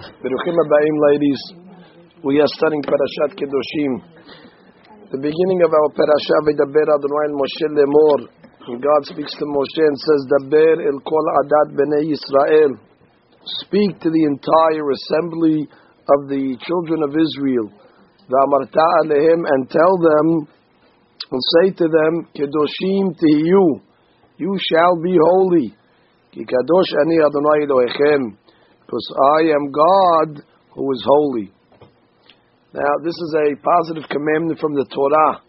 Beruchim Habayim, ladies. We are studying Parashat Kedoshim. The beginning of our Parashat, V'daber Adonai el Moshe lemor. God speaks to Moshe and says, Daber el kol adat bnei Yisrael. Speak to the entire assembly of the children of Israel. V'amarta alehem, and tell them, and say to them, Kedoshim tihiyu. You shall be holy. Ki kadosh ani Adonai Elohechem. Because I am God who is holy. Now, this is a positive commandment from the Torah.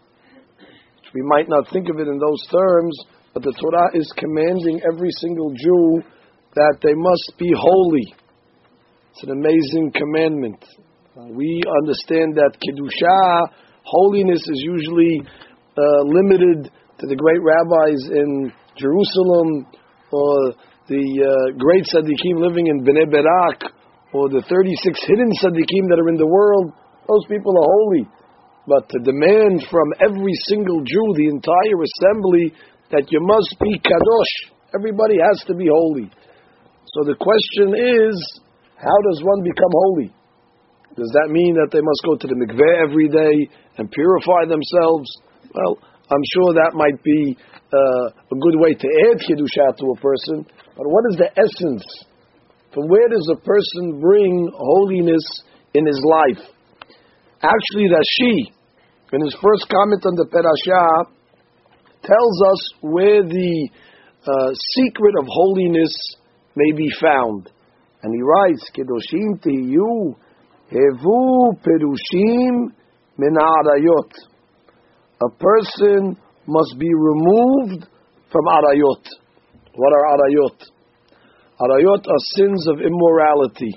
We might not think of it in those terms, but the Torah is commanding every single Jew that they must be holy. It's an amazing commandment. We understand that Kedusha, holiness, is usually limited to the great rabbis in Jerusalem, or the great tzaddikim living in Bnei Berak, or the 36 hidden tzaddikim that are in the world. Those people are holy. But to demand from every single Jew, the entire assembly, that you must be kadosh, everybody has to be holy. So the question is, how does one become holy? Does that mean that they must go to the mikveh every day and purify themselves? Well, I'm sure that might be a good way to add Kedusha to a person, but what is the essence? From where does a person bring holiness in his life? Actually, Rashi, in his first comment on the Parashah, tells us where the secret of holiness may be found. And he writes, Kedoshim tihiyu hevu perushim min ha'arayot. A person must be removed from arayot. What are arayot? Arayot are sins of immorality,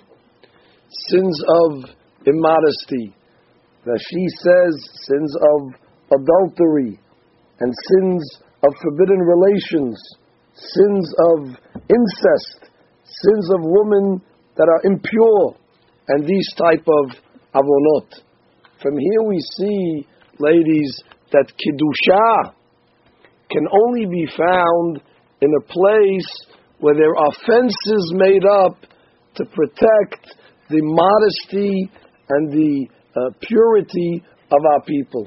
sins of immodesty. Rashi says sins of adultery, and sins of forbidden relations, sins of incest, sins of women that are impure, and these type of avonot. From here we see, ladies, that Kedusha can only be found in a place where there are fences made up to protect the modesty and the purity of our people.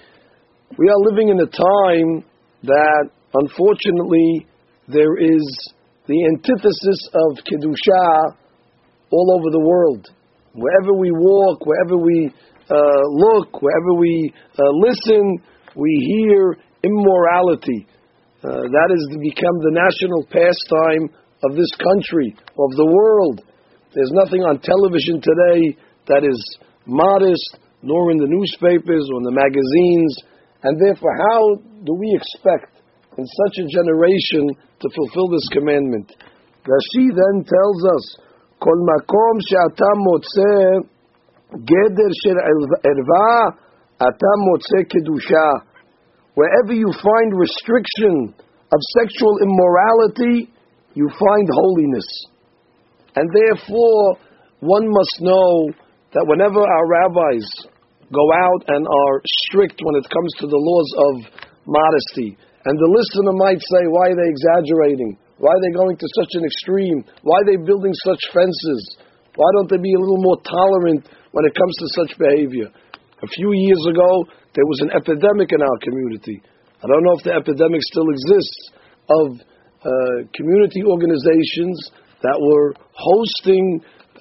We are living in a time that, unfortunately, there is the antithesis of Kedusha all over the world. Wherever we walk, wherever we look, wherever we listen, we hear immorality. That has become the national pastime of this country, of the world. There's nothing on television today that is modest, nor in the newspapers or in the magazines. And therefore, how do we expect in such a generation to fulfill this commandment? Rashi then tells us, Kol makom she'ata motzeh geder shel erva ata motzeh kedusha. Wherever you find restriction of sexual immorality, you find holiness. And therefore, one must know that whenever our rabbis go out and are strict when it comes to the laws of modesty, and the listener might say, why are they exaggerating? Why are they going to such an extreme? Why are they building such fences? Why don't they be a little more tolerant when it comes to such behavior? A few years ago, there was an epidemic in our community. I don't know if the epidemic still exists, of community organizations that were hosting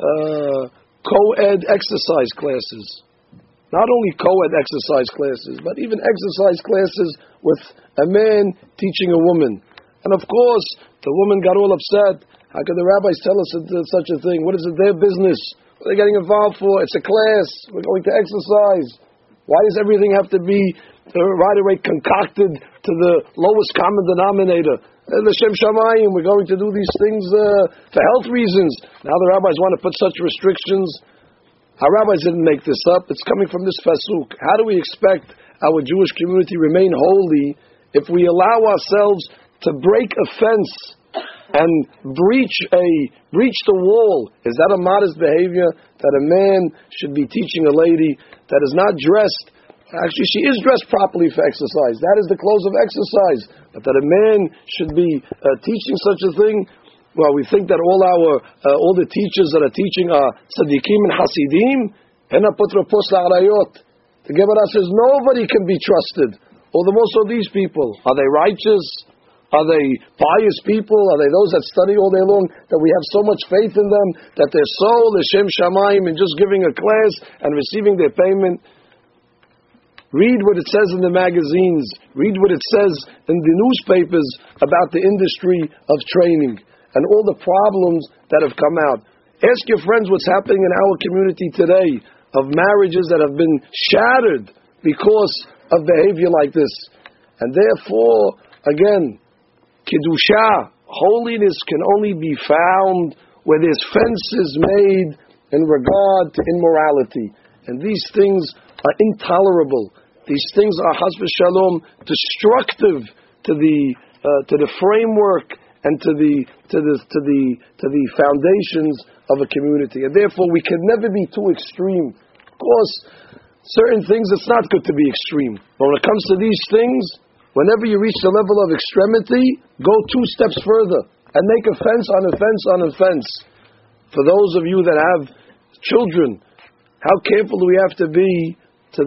co-ed exercise classes. Not only co-ed exercise classes, but even exercise classes with a man teaching a woman. And of course, the woman got all upset. How could the rabbis tell us such a thing? What is it their business? What are they getting involved for? It's a class. We're going to exercise. Why does everything have to be right away concocted to the lowest common denominator? L'shem shamayim, we're going to do these things for health reasons. Now the rabbis want to put such restrictions. Our rabbis didn't make this up. It's coming from this pasuk. How do we expect our Jewish community remain holy if we allow ourselves to break a fence and breach the wall? Is that a modest behavior that a man should be teaching a lady that is not dressed? Actually, she is dressed properly for exercise. That is the clothes of exercise. But that a man should be teaching such a thing, Well, we think that all the teachers that are teaching are tzaddikim and hasidim, and apotropos la'arayot. The Gemara says nobody can be trusted. Or the most of these people, are they righteous? Are they pious people? Are they those that study all day long, that we have so much faith in them, that their soul is Shem Shamayim and just giving a class and receiving their payment? Read what it says in the magazines. Read what it says in the newspapers about the industry of training and all the problems that have come out. Ask your friends what's happening in our community today of marriages that have been shattered because of behavior like this. And therefore, again, Kedusha, holiness, can only be found where there's fences made in regard to immorality. And these things are intolerable. These things are, chas v'shalom, destructive to the framework and to the foundations of a community. And therefore, we can never be too extreme. Of course, certain things, it's not good to be extreme. But when it comes to these things, whenever you reach the level of extremity, go 2 steps further and make a fence on a fence on a fence. For those of you that have children, how careful do we have to be to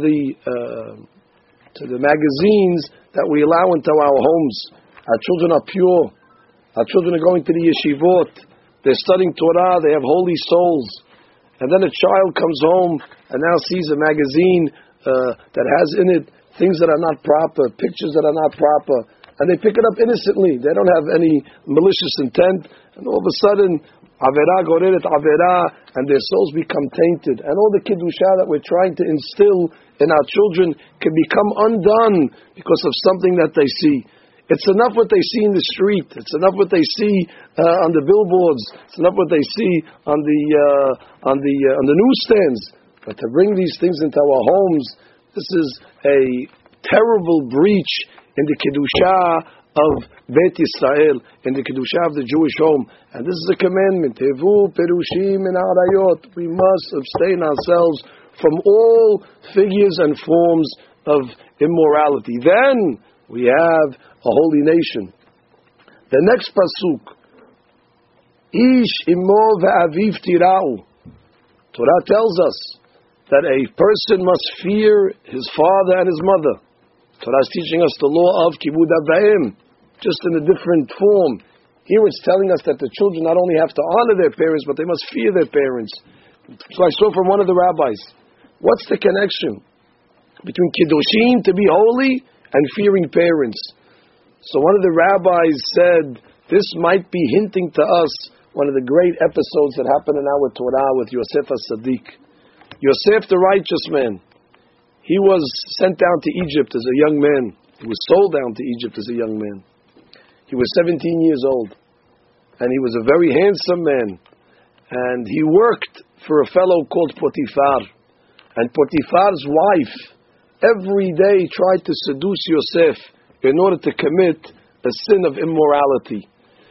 the magazines that we allow into our homes? Our children are pure. Our children are going to the yeshivot. They're studying Torah. They have holy souls. And then a child comes home and now sees a magazine that has in it things that are not proper, pictures that are not proper, and they pick it up innocently. They don't have any malicious intent, and all of a sudden, avera goreret avera, and their souls become tainted. And all the kiddusha that we're trying to instill in our children can become undone because of something that they see. It's enough what they see in the street. It's enough what they see on the billboards. It's enough what they see on the newsstands. But to bring these things into our homes, this is a terrible breach in the Kedusha of Beit Yisrael, in the Kedusha of the Jewish home. And this is a commandment. Hevu perushim in arayot. We must abstain ourselves from all figures and forms of immorality. Then we have a holy nation. The next pasuk, Ish imo ve'aviv tirau. Torah tells us that a person must fear his father and his mother. Torah is teaching us the law of kibud avayim, just in a different form. Here it's telling us that the children not only have to honor their parents, but they must fear their parents. So I saw from one of the rabbis, what's the connection between kiddushim, to be holy, and fearing parents? So one of the rabbis said, this might be hinting to us one of the great episodes that happened in our Torah with Yosef HaSaddiq. Yosef, the righteous man, he was sent down to Egypt as a young man. He was sold down to Egypt as a young man. He was 17 years old. And he was a very handsome man. And he worked for a fellow called Potiphar. And Potiphar's wife every day tried to seduce Yosef in order to commit a sin of immorality.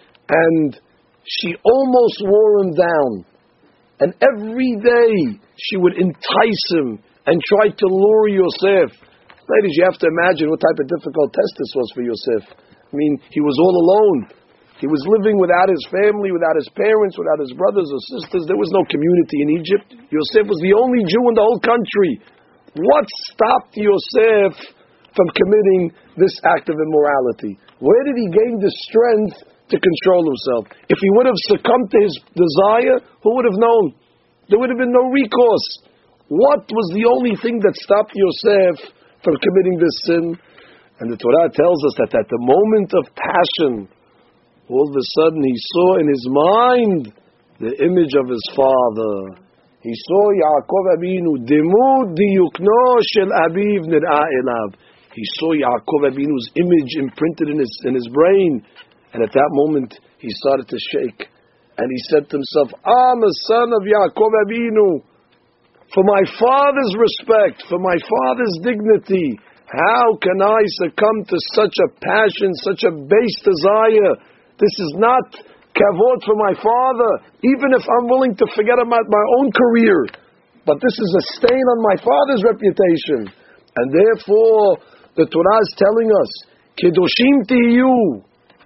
And she almost wore him down. And every day she would entice him and try to lure Yosef. Ladies, you have to imagine what type of difficult test this was for Yosef. I mean, he was all alone. He was living without his family, without his parents, without his brothers or sisters. There was no community in Egypt. Yosef was the only Jew in the whole country. What stopped Yosef from committing this act of immorality? Where did he gain the strength to control himself? If he would have succumbed to his desire, who would have known? There would have been no recourse. What was the only thing that stopped Yosef from committing this sin? And the Torah tells us that at the moment of passion, all of a sudden he saw in his mind the image of his father. He saw Yaakov Abinu, Demud diyukno shel aviv nir'a elav. He saw Yaakov Abinu's image imprinted in his brain. And at that moment, he started to shake. And he said to himself, I'm a son of Yaakov Abinu. For my father's respect, for my father's dignity, how can I succumb to such a passion, such a base desire? This is not kavod for my father, even if I'm willing to forget about my own career. But this is a stain on my father's reputation. And therefore, the Torah is telling us, Kedoshim tiyu.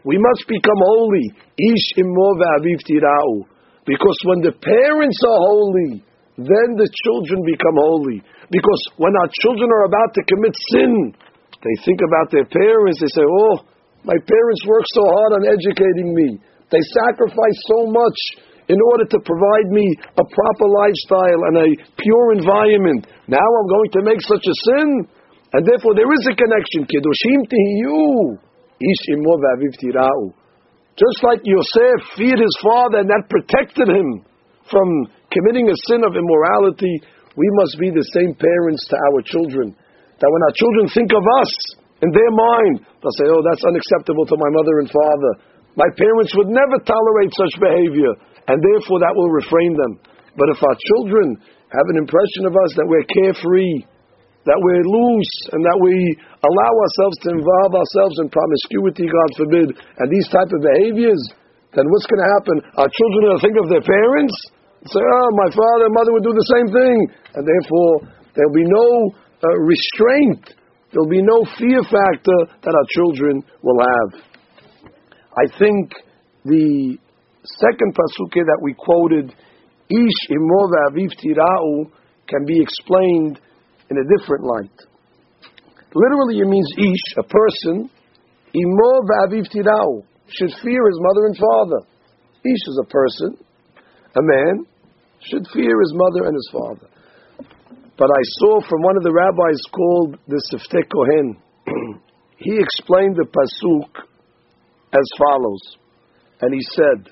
we must become holy. Ish imo ve'aviv tira'u. Because when the parents are holy, then the children become holy. Because when our children are about to commit sin, they think about their parents. They say, oh, my parents worked so hard on educating me. They sacrificed so much in order to provide me a proper lifestyle and a pure environment. Now I'm going to make such a sin. And therefore there is a connection. Kedoshim tihiyu. Ish imo ve'aviv tira'u. Just like Yosef feared his father and that protected him from committing a sin of immorality, we must be the same parents to our children. That when our children think of us, in their mind, they'll say, oh, that's unacceptable to my mother and father. My parents would never tolerate such behavior, and therefore that will refrain them. But if our children have an impression of us that we're carefree, that we're loose, and that we allow ourselves to involve ourselves in promiscuity, God forbid, and these type of behaviors, then what's going to happen? Our children will think of their parents, say, oh, my father and mother would do the same thing. And therefore, there'll be no restraint. There'll be no fear factor that our children will have. I think the second pasuk that we quoted, Ish imo ve'aviv tira'u, can be explained in a different light. Literally, it means Ish, a person, imo ve'aviv tira'u, should fear his mother and father. Ish is a person. A man should fear his mother and his father. But I saw from one of the rabbis called the Siftei Kohen, he explained the pasuk as follows. And he said,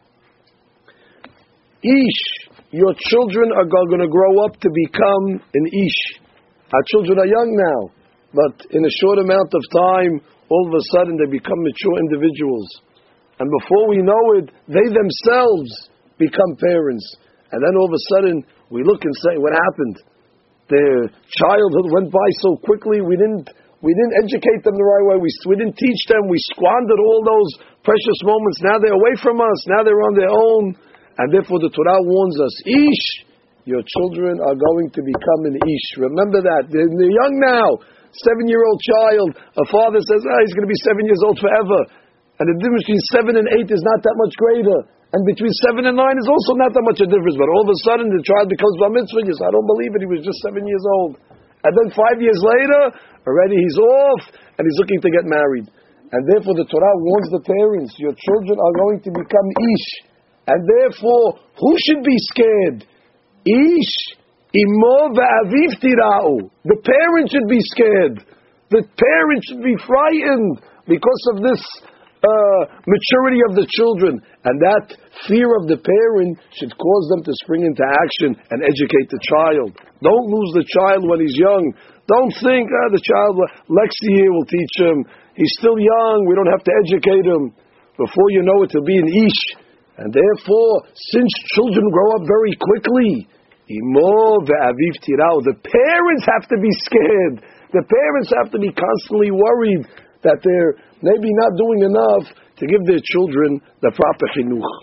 Ish, your children are going to grow up to become an Ish. Our children are young now, but in a short amount of time, all of a sudden they become mature individuals. And before we know it, they themselves become parents. And then all of a sudden, we look and say, what happened? Their childhood went by so quickly, we didn't educate them the right way, we didn't teach them, we squandered all those precious moments, now they're away from us, now they're on their own. And therefore the Torah warns us, Ish, your children are going to become an Ish. Remember that, they're young now, 7-year-old child, a father says, he's going to be 7 years old forever. And the difference between 7 and 8 is not that much greater. And between 7 and 9 is also not that much a difference. But all of a sudden the child becomes bar mitzvah. You say, I don't believe it, he was just 7 years old. And then 5 years later, already he's off, and he's looking to get married. And therefore the Torah warns the parents, your children are going to become Ish. And therefore, who should be scared? Ish, imo ve'aviv tira'u. The parent should be scared. The parent should be frightened because of this maturity of the children. And that fear of the parent should cause them to spring into action and educate the child. Don't lose the child when he's young. Don't think, the child, next year will teach him. He's still young, we don't have to educate him. Before you know it, he'll be an Ish. And therefore, since children grow up very quickly, imo ve'aviv tira'u, the parents have to be scared. The parents have to be constantly worried that they're maybe not doing enough to give their children the proper chinuch.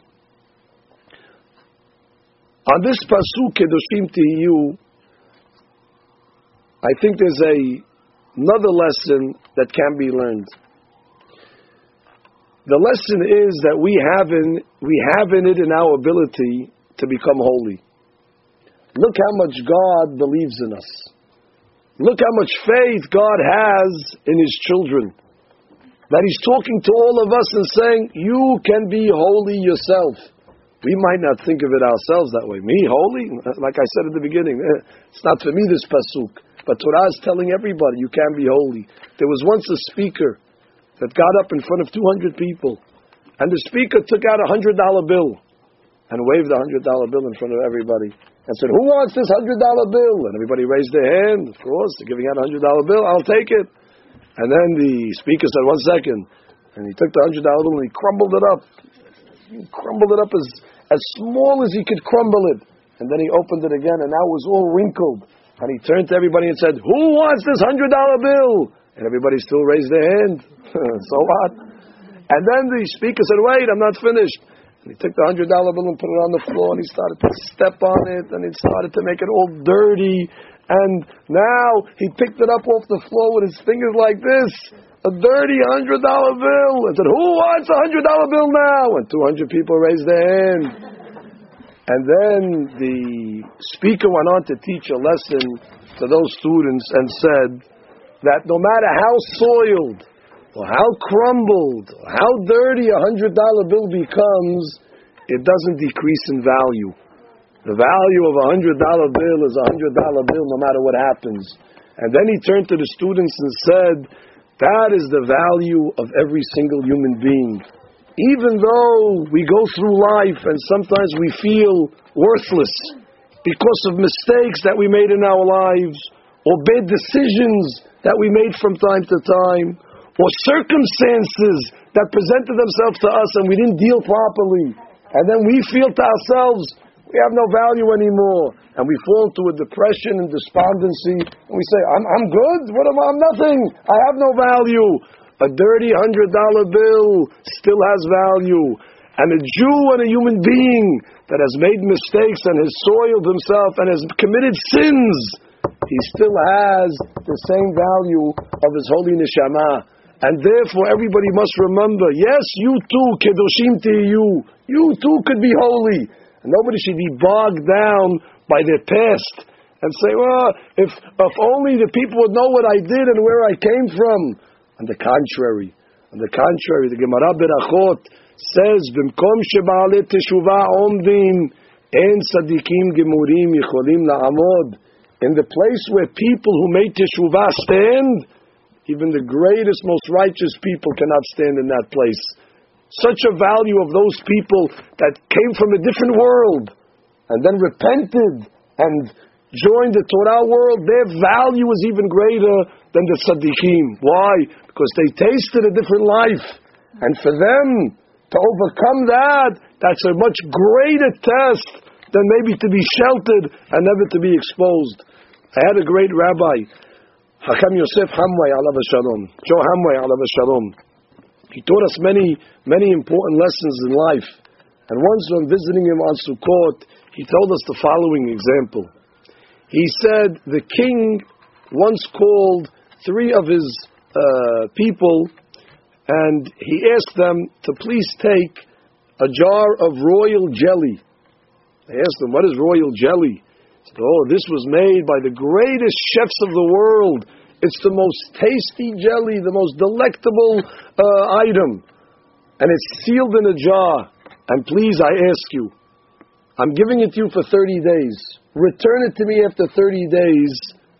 On this pasuk, Kedoshim Tihiyu, I think there's another lesson that can be learned. The lesson is that we have it in our ability to become holy. Look how much God believes in us. Look how much faith God has in His children. That He's talking to all of us and saying, you can be holy yourself. We might not think of it ourselves that way. Me, holy? Like I said at the beginning, it's not for me this pasuk. But Torah is telling everybody, you can be holy. There was once a speaker that got up in front of 200 people. And the speaker took out a $100 bill and waved a $100 bill in front of everybody. And said, who wants this $100 bill? And everybody raised their hand. Of course, they're giving out a $100 bill. I'll take it. And then the speaker said, 1 second. And he took the $100 bill and he crumbled it up. He crumbled it up as small as he could crumble it. And then he opened it again and now it was all wrinkled. And he turned to everybody and said, who wants this $100 bill? And everybody still raised their hand. So what? And then the speaker said, wait, I'm not finished. And he took the $100 bill and put it on the floor and he started to step on it and he started to make it all dirty. And now he picked it up off the floor with his fingers like this. a dirty $100 bill. I said, who wants a $100 bill now? And 200 people raised their hand. And then the speaker went on to teach a lesson to those students and said that no matter how soiled or how crumbled or how dirty a $100 bill becomes, it doesn't decrease in value. The value of a $100 bill is a $100 bill no matter what happens. And then he turned to the students and said, that is the value of every single human being. Even though we go through life and sometimes we feel worthless because of mistakes that we made in our lives, or bad decisions that we made from time to time, or circumstances that presented themselves to us and we didn't deal properly, and then we feel to ourselves, we have no value anymore, and we fall into a depression and despondency, and we say, I'm good, what am I? I'm nothing, I have no value. A dirty $100 bill still has value. And a Jew and a human being that has made mistakes and has soiled himself and has committed sins, he still has the same value of his holy neshama. And therefore everybody must remember, yes, you too, kedoshim tiyu, you too could be holy. And nobody should be bogged down by their past and say, well, if only the people would know what I did and where I came from. On the contrary, the Gemara Berachot says, "B'mkom sheba'alei teshuvah omdim, en tzadikim gemurim yicholim la'amod." In the place where people who made teshuvah stand, even the greatest, most righteous people cannot stand in that place. Such a value of those people that came from a different world and then repented and joined the Torah world, their value is even greater than the tzaddikim. Why? Because they tasted a different life. And for them to overcome that, that's a much greater test than maybe to be sheltered and never to be exposed. I had a great rabbi, Hakam Yosef Hamway, alav shalom, Joe Hamway, alav shalom. He taught us many, many important lessons in life. And once when visiting him on Sukkot, he told us the following example. He said the king once called 3 of his people, and he asked them to please take a jar of royal jelly. They asked him, what is royal jelly? He said, oh, this was made by the greatest chefs of the world. It's the most tasty jelly, the most delectable item. And it's sealed in a jar. And please, I ask you, I'm giving it to you for 30 days. Return it to me after 30 days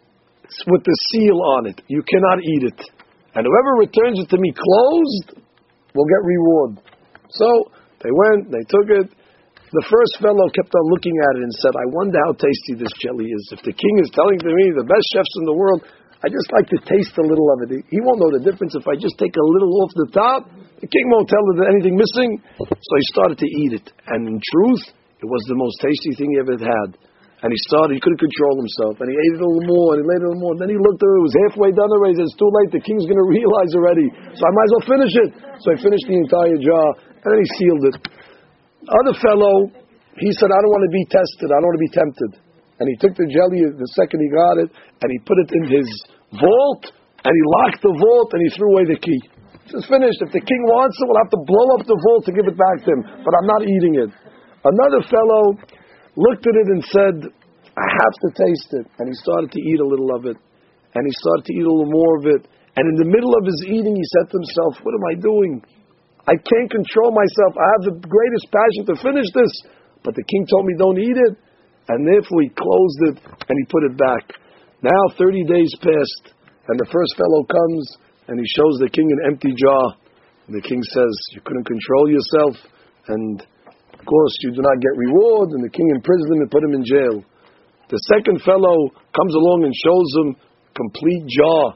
with the seal on it. You cannot eat it. And whoever returns it to me closed will get reward. So they went, they took it. The first fellow kept on looking at it and said, I wonder how tasty this jelly is. If the king is telling to me the best chefs in the world, I just like to taste a little of it. He won't know the difference if I just take a little off the top. The king won't tell him there's anything missing. So he started to eat it. And in truth, it was the most tasty thing he ever had. And he couldn't control himself. And he ate it a little more, and he ate it a little more. And then he looked at it, it was halfway done already. He said, it's too late, the king's going to realize already. So I might as well finish it. So he finished the entire jar, and then he sealed it. Other fellow, he said, I don't want to be tested, I don't want to be tempted. And he took the jelly the second he got it, and he put it in his vault, and he locked the vault, and he threw away the key. It's finished. If the king wants it, we'll have to blow up the vault to give it back to him. But I'm not eating it. Another fellow looked at it and said, I have to taste it. And he started to eat a little of it. And he started to eat a little more of it. And in the middle of his eating, he said to himself, what am I doing? I can't control myself. I have the greatest passion to finish this. But the king told me don't eat it. And therefore he closed it and he put it back. Now 30 days passed. And the first fellow comes and he shows the king an empty jar. And the king says, you couldn't control yourself. And of course, you do not get reward, and the king imprisoned him and put him in jail. The second fellow comes along and shows him complete jar.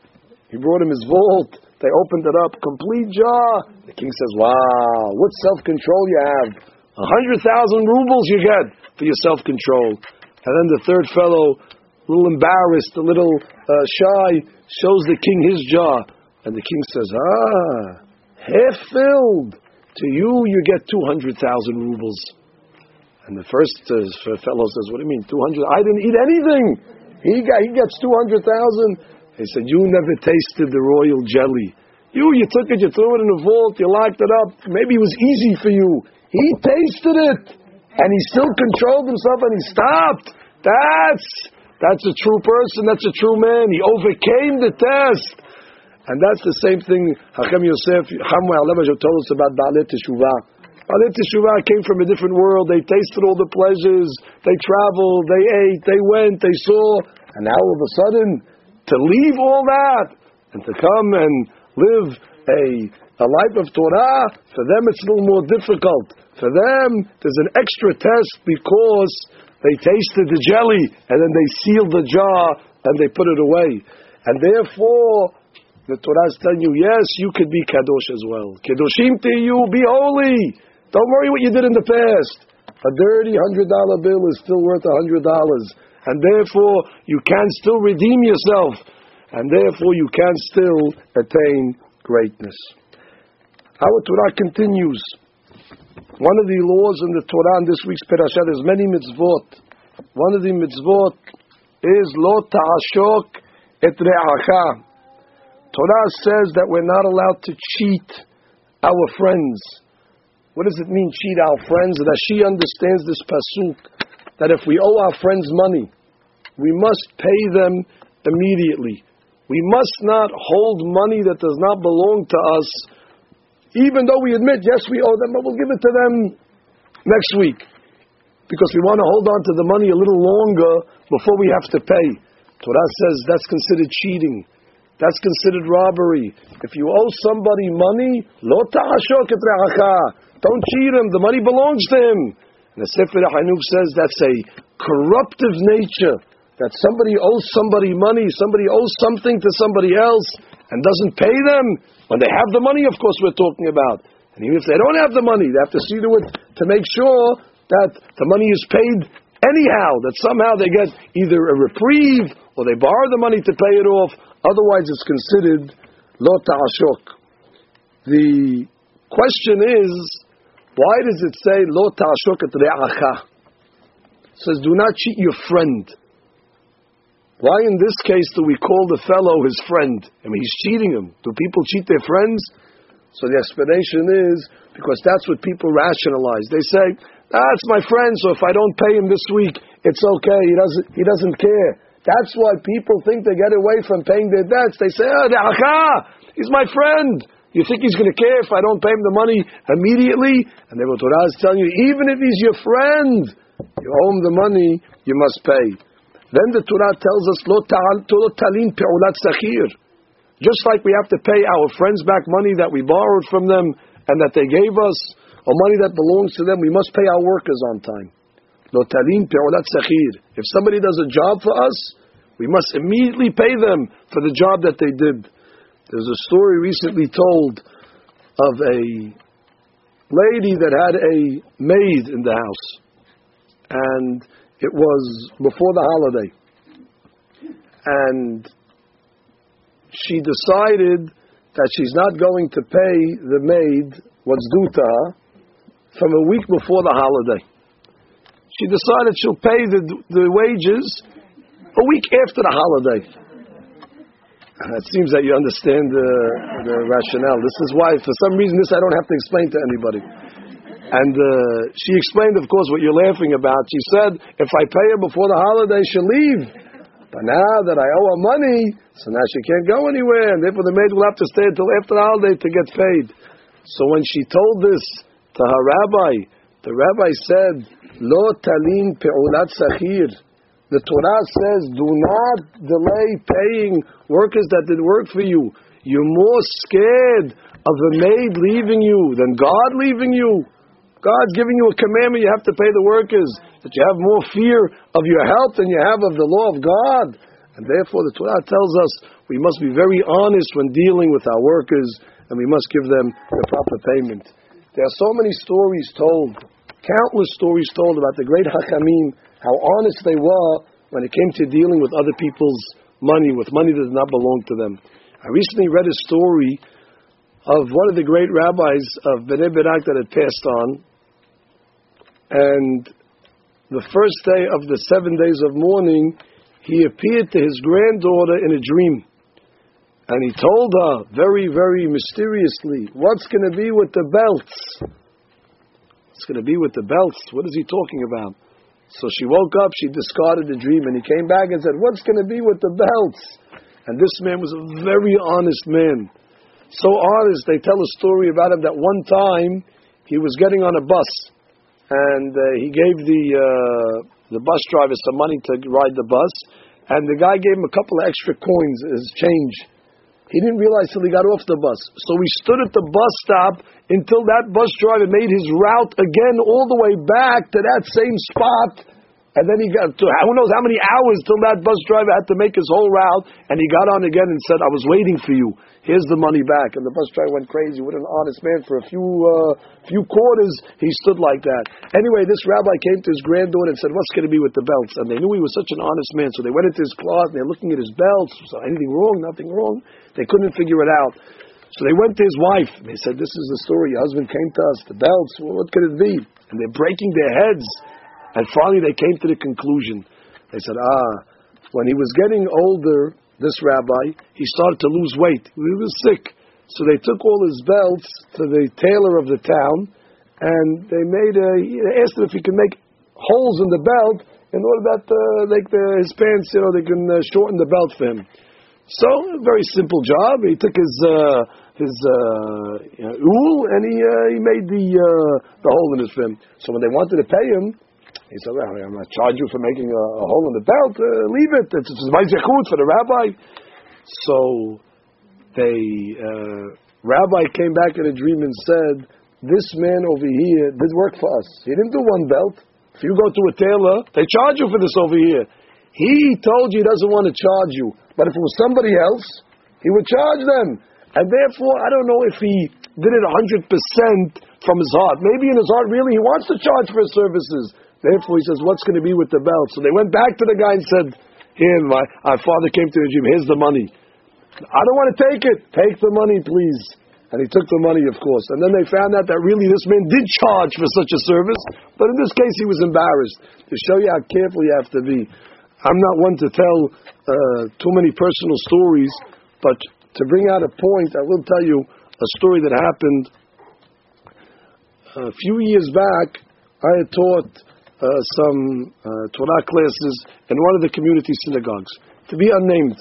He brought him his vault. They opened it up, complete jar. The king says, wow, what self-control you have. 100,000 rubles you get for your self-control. And then the third fellow, a little embarrassed, a little shy, shows the king his jar. And the king says, half filled. To you, you get 200,000 rubles. And the first fellow says, what do you mean, 200? I didn't eat anything. He gets 200,000. He said, you never tasted the royal jelly. You took it, you threw it in the vault, you locked it up. Maybe it was easy for you. He tasted it, and he still controlled himself, and he stopped. That's a true person. That's a true man. He overcame the test. And that's the same thing Hacham Yosef, Chamwe Alev told us about Baalei Teshuvah. Baalei Teshuvah came from a different world. They tasted all the pleasures. They traveled. They ate. They went. They saw. And now all of a sudden, to leave all that and to come and live a life of Torah, for them it's a little more difficult. For them, there's an extra test because they tasted the jelly and then they sealed the jar and they put it away. And therefore, the Torah is telling you, yes, you could be Kadosh as well. Kedoshim you, be holy. Don't worry what you did in the past. A dirty $100 bill is still worth $100. And therefore, you can still redeem yourself. And therefore, you can still attain greatness. Our Torah continues. One of the laws in the Torah in this week's parasha, there's many mitzvot. One of the mitzvot is Lo ta'ashok et re'acha. Torah says that we're not allowed to cheat our friends. What does it mean, cheat our friends? Rashi understands this pasuk, that if we owe our friends money, we must pay them immediately. We must not hold money that does not belong to us, even though we admit, yes, we owe them, but we'll give it to them next week. Because we want to hold on to the money a little longer before we have to pay. Torah says that's considered cheating. That's considered robbery. If you owe somebody money, lo ta'ashok et re'acha. Don't cheat him. The money belongs to him. And the Sefer HaChinuch says that's a corruptive nature. That somebody owes somebody money, somebody owes something to somebody else, and doesn't pay them. When they have the money, of course, we're talking about. And even if they don't have the money, they have to see to it to make sure that the money is paid anyhow, that somehow they get either a reprieve or they borrow the money to pay it off. Otherwise, it's considered lo ta'ashok. The question is, why does it say lo ta'ashok et re'acha? It says, do not cheat your friend. Why in this case do we call the fellow his friend? I mean, he's cheating him. Do people cheat their friends? So the explanation is, because that's what people rationalize. They say, that's my friend, so if I don't pay him this week, it's okay, he doesn't care. That's why people think they get away from paying their debts. They say, he's my friend. You think he's going to care if I don't pay him the money immediately? And the Torah is telling you, even if he's your friend, you owe him the money, you must pay. Then the Torah tells us, Lo talin pe'ulat sakhir. Just like we have to pay our friends back money that we borrowed from them and that they gave us, or money that belongs to them, we must pay our workers on time. Lo talin pe'ulat sakhir. If somebody does a job for us, we must immediately pay them for the job that they did. There's a story recently told of a lady that had a maid in the house. And it was before the holiday. And she decided that she's not going to pay the maid what's due to her from a week before the holiday. She decided she'll pay the wages a week after the holiday. It seems that you understand the rationale. This is why, for some reason, this I don't have to explain to anybody. And she explained, of course, what you're laughing about. She said, if I pay her before the holiday, she'll leave. But now that I owe her money, so now she can't go anywhere, and therefore the maid will have to stay until after the holiday to get paid. So when she told this to her rabbi, the rabbi said, Lo talin pe'ulat sakhir. The Torah says, do not delay paying workers that did work for you. You're more scared of the maid leaving you than God leaving you. God's giving you a commandment, you have to pay the workers. That you have more fear of your health than you have of the law of God. And therefore the Torah tells us we must be very honest when dealing with our workers, and we must give them the proper payment. There are so many stories told, countless stories told about the great Hachamim, how honest they were when it came to dealing with other people's money, with money that did not belong to them. I recently read a story of one of the great rabbis of Bnei Brak that had passed on, and the first day of the 7 days of mourning, he appeared to his granddaughter in a dream. And he told her very, very mysteriously, what's going to be with the belts? What's going to be with the belts? What is he talking about? So she woke up, she discarded the dream, and he came back and said, what's going to be with the belts? And this man was a very honest man. So honest, they tell a story about him that one time he was getting on a bus, and he gave the bus driver some money to ride the bus, and the guy gave him a couple of extra coins as change. He didn't realize till he got off the bus. So he stood at the bus stop until that bus driver made his route again all the way back to that same spot. And then he got to, who knows how many hours till that bus driver had to make his whole route. And he got on again and said, I was waiting for you. Here's the money back. And the bus driver went crazy. What an honest man. For a few quarters, he stood like that. Anyway, this rabbi came to his granddaughter and said, what's going to be with the belts? And they knew he was such an honest man. So they went into his closet and they're looking at his belts. So anything wrong? Nothing wrong. They couldn't figure it out. So they went to his wife. And they said, this is the story. Your husband came to us. The belts, well, what could it be? And they're breaking their heads. And finally they came to the conclusion. They said, when he was getting older, this rabbi, he started to lose weight. He was sick. So they took all his belts to the tailor of the town, and they asked him if he could make holes in the belt in order that his pants, they can shorten the belt for him. So, a very simple job. He took his wool and he made the hole in his film. So when they wanted to pay him, he said, well, I'm going to charge you for making a hole in the belt. Leave it. It's my zechut for the rabbi. So rabbi came back in a dream and said, this man over here did work for us. He didn't do one belt. If you go to a tailor, they charge you for this over here. He told you he doesn't want to charge you. But if it was somebody else, he would charge them. And therefore, I don't know if he did it 100% from his heart. Maybe in his heart, really, he wants to charge for his services. Therefore, he says, what's going to be with the belt? So they went back to the guy and said, here, our father came to the gym, here's the money. I don't want to take it. Take the money, please. And he took the money, of course. And then they found out that really this man did charge for such a service. But in this case, he was embarrassed. To show you how careful you have to be. I'm not one to tell too many personal stories, but to bring out a point, I will tell you a story that happened a few years back. I had taught some Torah classes in one of the community synagogues, to be unnamed.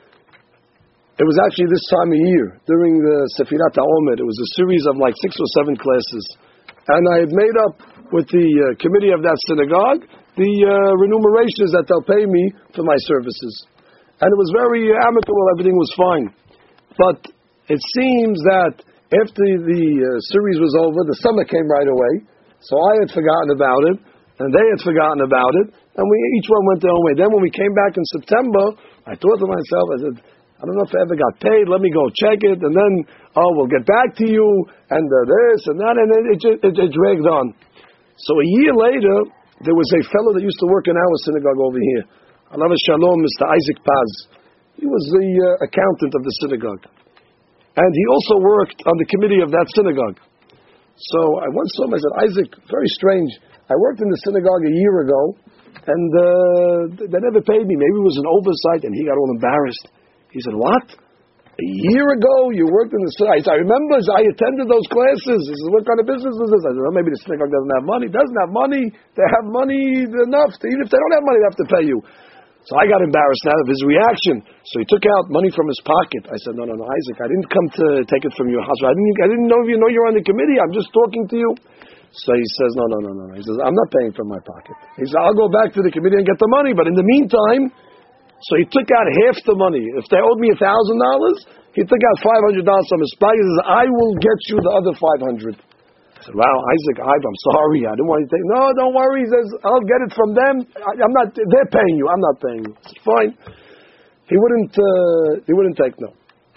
It was actually this time of year, during the Sefirat HaOmer. It was a series of like 6 or 7 classes. And I had made up with the committee of that synagogue the remunerations that they'll pay me for my services. And it was very amicable, everything was fine. But it seems that after the series was over, the summer came right away. So I had forgotten about it, and they had forgotten about it, and we each one went their own way. Then when we came back in September, I thought to myself, I said, I don't know if I ever got paid, let me go check it, and then, we'll get back to you, and this and that, and then it dragged on. So a year later, there was a fellow that used to work in our synagogue over here, Alav Shalom, Mr. Isaac Paz. He was the accountant of the synagogue. And he also worked on the committee of that synagogue. So I once saw him, I said, Isaac, very strange. I worked in the synagogue a year ago, and they never paid me. Maybe it was an oversight, and he got all embarrassed. He said, what? A year ago you worked in the synagogue? I remember, I attended those classes. He said, what kind of business is this? I said, well, maybe the synagogue doesn't have money. It doesn't have money. They have money enough. Even if they don't have money, they have to pay you. So I got embarrassed out of his reaction. So he took out money from his pocket. I said, no, Isaac, I didn't come to take it from your house. I didn't know if you know you're on the committee. I'm just talking to you. So he says, no. He says, I'm not paying from my pocket. He said, I'll go back to the committee and get the money. But in the meantime, so he took out half the money. If they owed me $1,000, he took out $500 from his pocket. He says, I will get you the other $500. I said, wow, Isaac, I'm sorry. I didn't want you to take. No, don't worry. He says, I'll get it from them. I'm not. They're paying you. I'm not paying you. I said, fine. He wouldn't take no.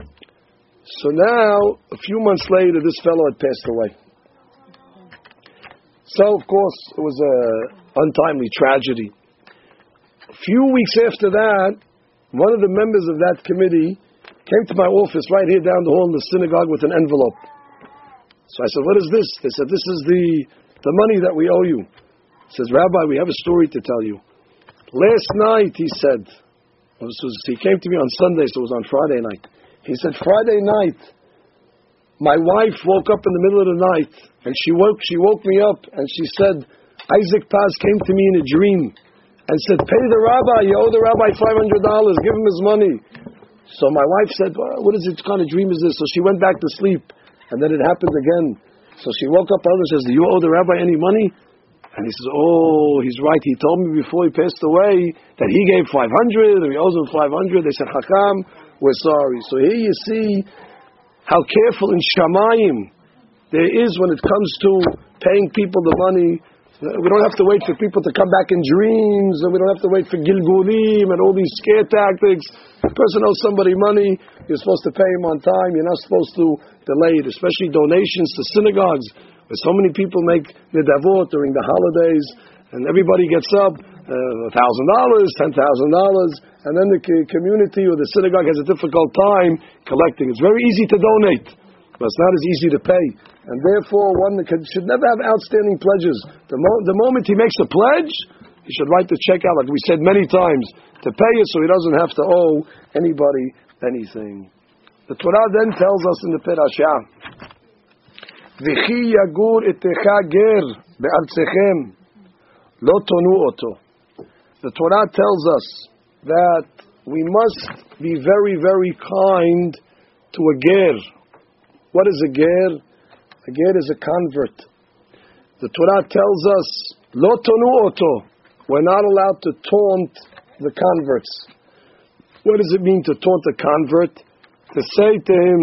So now, a few months later, this fellow had passed away. So, of course, it was an untimely tragedy. A few weeks after that, one of the members of that committee came to my office right here down the hall in the synagogue with an envelope. So I said, what is this? They said, this is the money that we owe you. He says, Rabbi, we have a story to tell you. Last night, he said, he came to me on Sunday, so it was on Friday night. He said, Friday night, my wife woke up in the middle of the night, and she woke me up, and she said, Isaac Paz came to me in a dream and said, pay the rabbi, you owe the rabbi $500, give him his money. So my wife said, well, what kind of dream is this? So she went back to sleep, and then it happened again. So she woke up and says, do you owe the rabbi any money? And he says, oh, he's right. He told me before he passed away that he gave 500 and he owes him 500. They said, Hakam, we're sorry. So here you see how careful in Shamayim there is when it comes to paying people the money. We don't have to wait for people to come back in dreams, and we don't have to wait for Gilgulim and all these scare tactics. If a person owes somebody money, you're supposed to pay him on time. You're not supposed to delay it, especially donations to synagogues, where so many people make nedavot during the holidays, and everybody gets up, $1,000, $10,000, and then the community or the synagogue has a difficult time collecting. It's very easy to donate, but it's not as easy to pay. And therefore, one should never have outstanding pledges. The moment he makes a pledge, he should write the check out, like we said many times, to pay it so he doesn't have to owe anybody anything. The Torah then tells us in the Perashah, V'chi yagur etecha ger be'artzechem lo tonu oto. The Torah tells us that we must be very, very kind to a ger. What is a ger? A ger is a convert. The Torah tells us, lo tonu oto. We're not allowed to taunt the converts. What does it mean to taunt a convert? To say to him,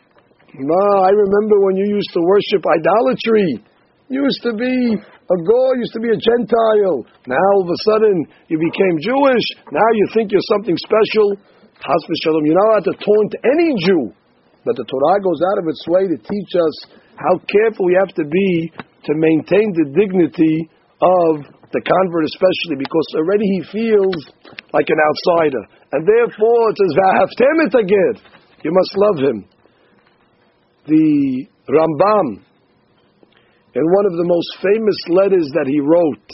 I remember when you used to worship idolatry. You used to be a goy, used to be a Gentile. Now all of a sudden you became Jewish. Now you think you're something special. Chas v'shalom. You're not allowed to taunt any Jew. But the Torah goes out of its way to teach us how careful we have to be to maintain the dignity of the convert, especially because already he feels like an outsider. And therefore it says, V'ahavtem et hager. You must love him. The Rambam, in one of the most famous letters that he wrote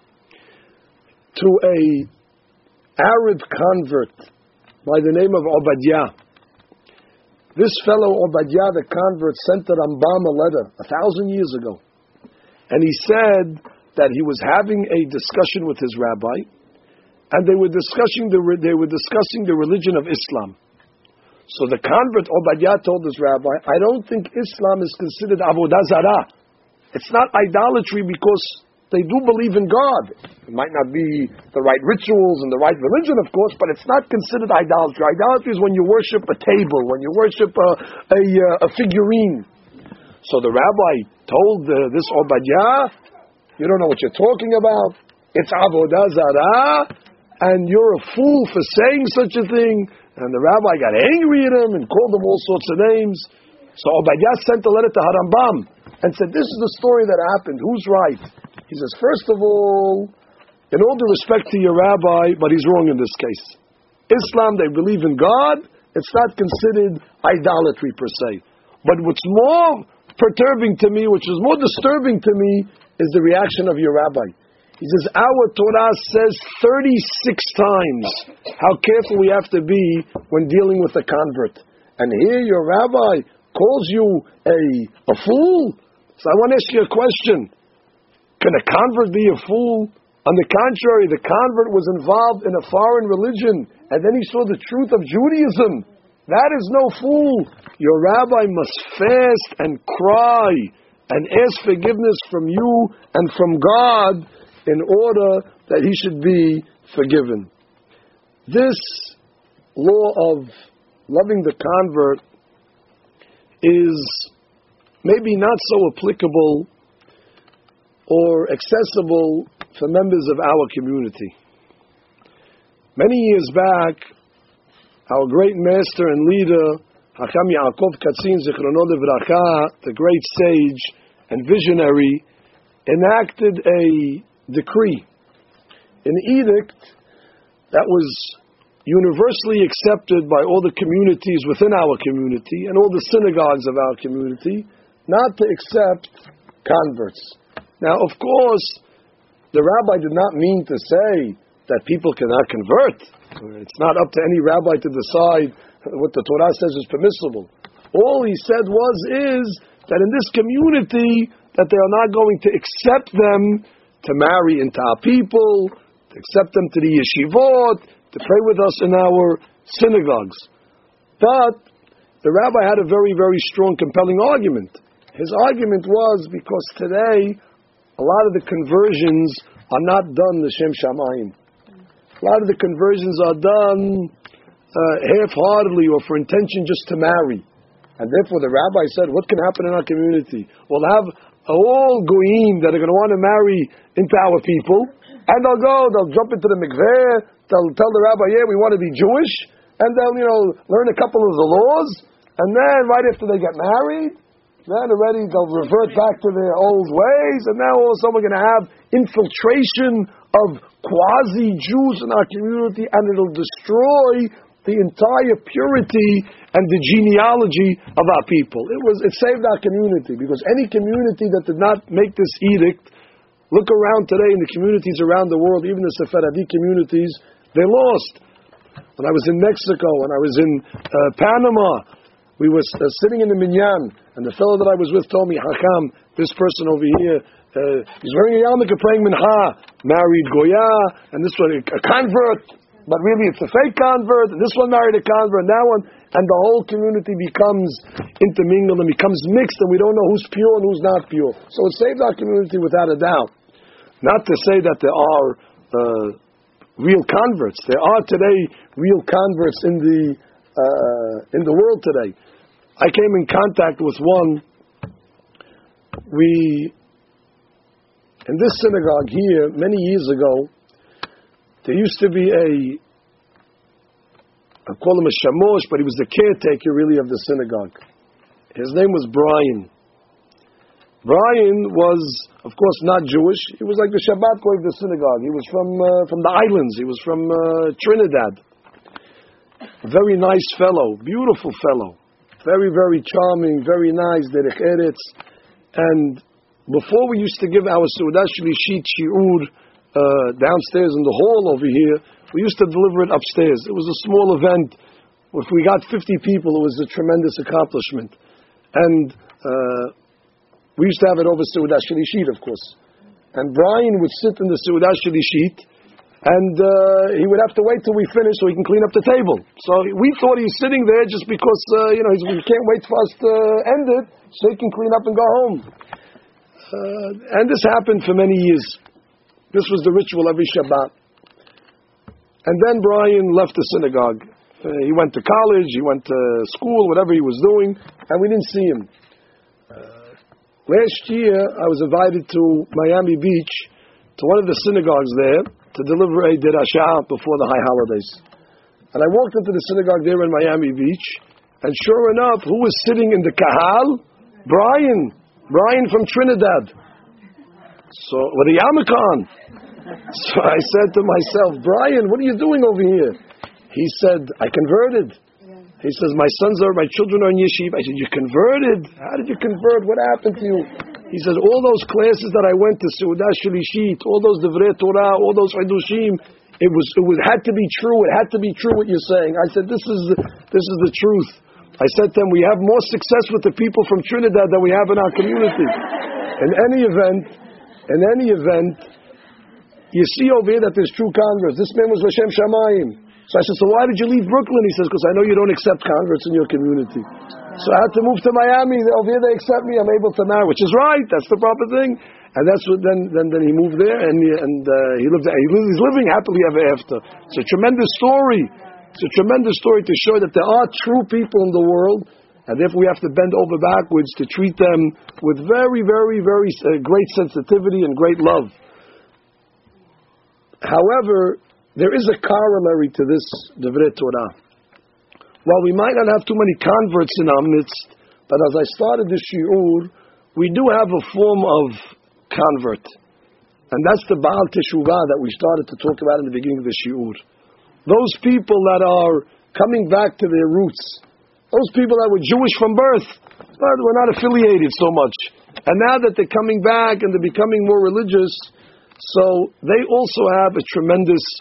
to a Arab convert by the name of Obadiah, this fellow Obadiah, the convert, sent the Rambam a letter 1,000 years ago. And he said that he was having a discussion with his rabbi, and they were discussing the religion of Islam. So the convert Obadiah told his rabbi, I don't think Islam is considered avodah zarah. It's not idolatry because they do believe in God. It might not be the right rituals and the right religion, of course, but it's not considered idolatry. Idolatry is when you worship a table, when you worship a figurine. So the rabbi told this Obadiah, you don't know what you're talking about. It's avodah zarah, and you're a fool for saying such a thing. And the rabbi got angry at him and called him all sorts of names. So Obadiah sent a letter to Harambam and said, this is the story that happened. Who's right? He says, first of all, in all due respect to your rabbi, but he's wrong in this case. Islam, they believe in God. It's not considered idolatry per se. But what's more perturbing to me, which is more disturbing to me, is the reaction of your rabbi. He says, our Torah says 36 times how careful we have to be when dealing with a convert. And here your rabbi calls you a fool? So I want to ask you a question. Can a convert be a fool? On the contrary, the convert was involved in a foreign religion, and then he saw the truth of Judaism. That is no fool. Your rabbi must fast and cry and ask forgiveness from you and from God in order that he should be forgiven. This law of loving the convert is maybe not so applicable or accessible for members of our community. Many years back, our great master and leader, Hakam Yaakov Katzin Zichrono Livracha, the great sage and visionary, enacted a decree, an edict that was universally accepted by all the communities within our community and all the synagogues of our community, not to accept converts. Now, of course, the rabbi did not mean to say that people cannot convert. It's not up to any rabbi to decide what the Torah says is permissible. All he said is that in this community that they are not going to accept them to marry into our people, to accept them to the yeshivot, to pray with us in our synagogues. But the rabbi had a very, very strong, compelling argument. His argument was because today a lot of the conversions are not done l'shem shamayim. A lot of the conversions are done half-heartedly or for intention just to marry. And therefore the rabbi said, what can happen in our community? We'll have all goyim that are going to want to marry into our people, and they'll jump into the mikveh, they'll tell the rabbi, yeah, we want to be Jewish, and they'll learn a couple of the laws, and then right after they get married, then already they'll revert back to their old ways, and now all of a sudden we're going to have infiltration of quasi-Jews in our community, and it'll destroy the entire purity and the genealogy of our people. It saved our community, because any community that did not make this edict, look around today in the communities around the world, even the Sephardi communities, they lost. When I was in Mexico, when I was in Panama, we were sitting in the minyan, and the fellow that I was with told me, Hakam, this person over here, he's wearing a yarmulke praying mincha, married goya, and this one a convert, but really it's a fake convert, and this one married a convert, and that one, and the whole community becomes intermingled and becomes mixed, and we don't know who's pure and who's not pure. So it saved our community without a doubt. Not to say that there are real converts. There are today real converts in the world today. I came in contact with one. In this synagogue here, many years ago, there used to be I call him a shamosh, but he was the caretaker really of the synagogue. His name was Brian. Brian was, of course, not Jewish. He was like the Shabbat boy of the synagogue. He was from the islands. He was from Trinidad. A very nice fellow, beautiful fellow, very, very charming, very nice, derech eretz. And before we used to give our Seudah Shlishit Shi'ur downstairs in the hall over here, we used to deliver it upstairs. It was a small event. If we got 50 people, it was a tremendous accomplishment. And we used to have it over Seudah Shlishit, of course. And Brian would sit in the Seudah Shlishit, and he would have to wait till we finished so he can clean up the table. So we thought he was sitting there just because, he can't wait for us to end it so he can clean up and go home. And this happened for many years. This was the ritual every Shabbat. And then Brian left the synagogue. He went to college, he went to school, whatever he was doing, and we didn't see him. Last year, I was invited to Miami Beach, to one of the synagogues there, to deliver a derashah before the high holidays. And I walked into the synagogue there in Miami Beach, and sure enough, who was sitting in the kahal? Brian from Trinidad. So, with a yarmulke on. So I said to myself, Brian, what are you doing over here? He said, I converted. He says, my children are in yeshiva. I said, you converted? How did you convert? What happened to you? He says, all those classes that I went to, Seudah Shlishit, all those Divrei Torah, all those Hidushim, it had to be true. It had to be true what you're saying. I said, this is the truth. I said to him, we have more success with the people from Trinidad than we have in our community. In any event, you see over here that there's true converts. This man was l'shem shamayim. So I said, so why did you leave Brooklyn? He says, because I know you don't accept converts in your community. So I had to move to Miami. Over here they accept me. I'm able to marry, which is right. That's the proper thing. And that's what then he moved there, and he lived there. He's living happily ever after. It's a tremendous story. It's a tremendous story to show that there are true people in the world, and therefore we have to bend over backwards to treat them with very, very, very great sensitivity and great love. However, there is a corollary to this Divrei Torah. While we might not have too many converts in our midst, but as I started the shiur, we do have a form of convert. And that's the Baal Teshuvah that we started to talk about in the beginning of the shiur. Those people that are coming back to their roots. Those people that were Jewish from birth, but were not affiliated so much. And now that they're coming back and they're becoming more religious, so they also have a tremendous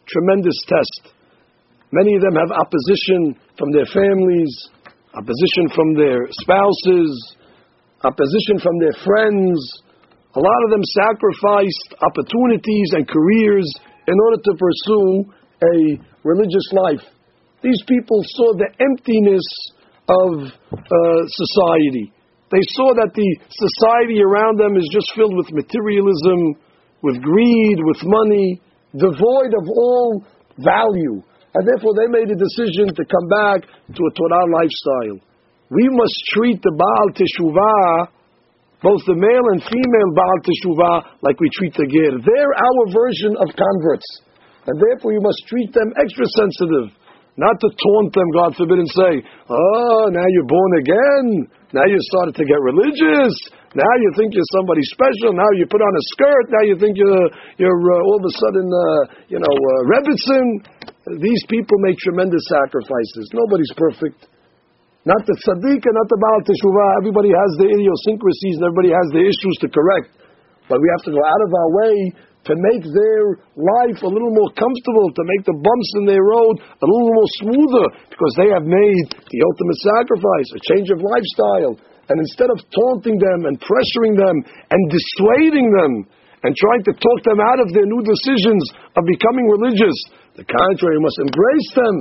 tremendous test. Many of them have opposition from their families, opposition from their spouses, opposition from their friends. A lot of them sacrificed opportunities and careers in order to pursue a religious life. These people saw the emptiness of society. They saw that the society around them is just filled with materialism, with greed, with money, devoid of all value. And therefore they made a decision to come back to a Torah lifestyle. We must treat the Baal Teshuvah, both the male and female Baal Teshuvah, like we treat the Ger. They're our version of converts. And therefore you must treat them extra sensitive. Not to taunt them, God forbid, and say, oh, now you're born again. Now you started to get religious. Now you think you're somebody special. Now you put on a skirt. Now you think you're all of a sudden, Rebbitzin. These people make tremendous sacrifices. Nobody's perfect. Not the tzaddik and not the Baal Teshuvah. Everybody has their idiosyncrasies and everybody has their issues to correct. But we have to go out of our way to make their life a little more comfortable, to make the bumps in their road a little more smoother, because they have made the ultimate sacrifice, a change of lifestyle. And instead of taunting them and pressuring them and dissuading them and trying to talk them out of their new decisions of becoming religious, the contrary, we must embrace them.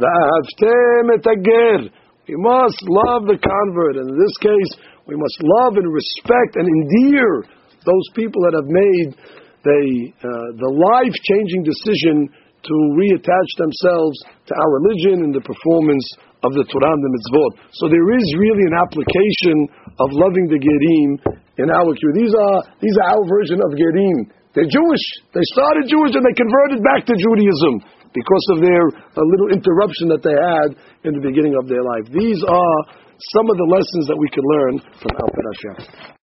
We must love the convert. And in this case, we must love and respect and endear those people that have made the life-changing decision to reattach themselves to our religion and the performance of the Torah and the mitzvot. So there is really an application of loving the Gerim in our queue. These are our version of Gerim. They're Jewish. They started Jewish and they converted back to Judaism because of their little interruption that they had in the beginning of their life. These are some of the lessons that we can learn from our parasha.